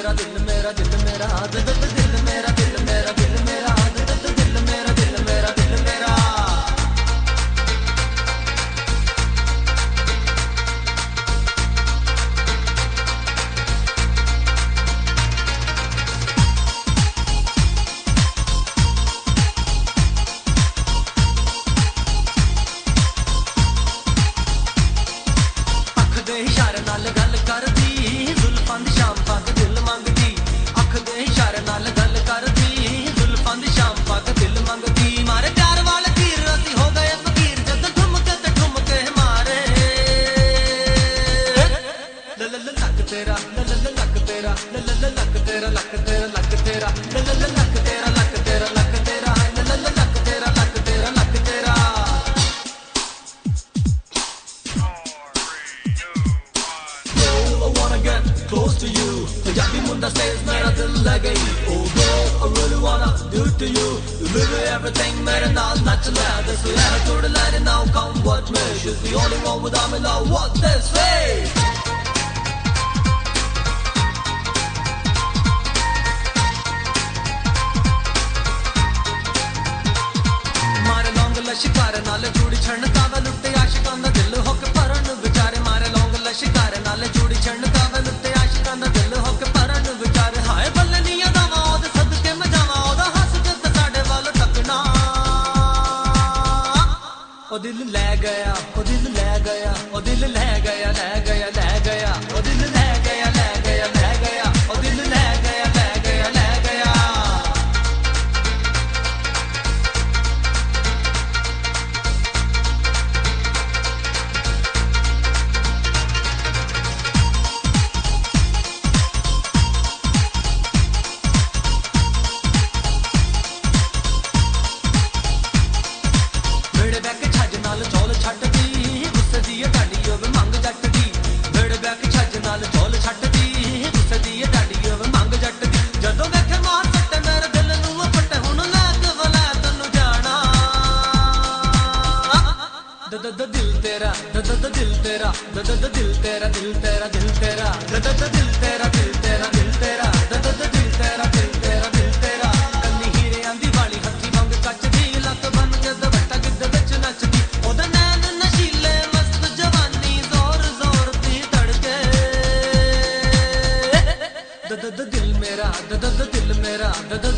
मेरा दिल मेरा दिल मेरा दिल दिल मेरा दिल मेरा दिल मेरा दिल दिल मेरा दिल मेरा दिल मेरा। अख दे इशारे नाल गल करदी जुल्फां दी शाम पग दिल मंगदी। अख दे इशारे नाल गल करदी जुल्फां दी शाम पग दिल मंगदी। मारे प्यार वाले तीर असी हो गए फकीर जद ठुमके मारे ल ल लक तेरा ल ल लक तेरा ल ल लक तेरा लक तेरा लक तेरा ल ल लक तेरा लक तेरा लक तेरा ल ल लक तेरा लक तेरा लक तेरा। I wanna get close to you Punjabi Munda says मेरा दिल ले गई। Oh girl I really wanna do it to you you give me everything मेरे नाल नच ले this way I told the lady now come watch me she's the only one without me now what they say। मारे लौंग लश्कर नाल चूड़ी छणकावे लुट्टे आशिकां दा दिल हो के भरन बेचारे। मारे लौंग लश्कर नाल चूड़ी छणकावे लुट्टे आशिकां दा दिल हो के भरन बेचारे। हाय बल्लनियां दा मौत सदके मैं जावां ओदा हस के ते साडे वाल तकना। ओ दिल ले गया ओ दिल ले गया ओ दिल ले गया ले गया ले गया ओ दिल ले गया ले गया ले गया ओ दिल ले गया ले गया ले गया। बेड़े बैक छज नाल चौल छटदी गुस्से दी डाडी ओवे मंग जट दी। बेड़े बैक छज नाल चौल छटदी गुस्से दी डाडी ओवे मंग जट दी। जदों वेखे मार सट्टे मेरे दिल नूं फटे हुण लैक वलैत नूं जाना। द दिल तेरा द दिल तेरा द दिल तेरा दिल तेरा दिल तेरा द दिल तेरा दिल तेरा दिल तेरा द दिल तेरा दिल तेरा दिल तेरा। कन्नी हीरे आंदी वाली हत्थी वांग कचदी लत बन के दुपट्टा गिद्ध विच नचदी। ओदे नैन नशीले मस्त जवानी जोर जोर दी धड़के द दिल मेरा द दिल मेरा द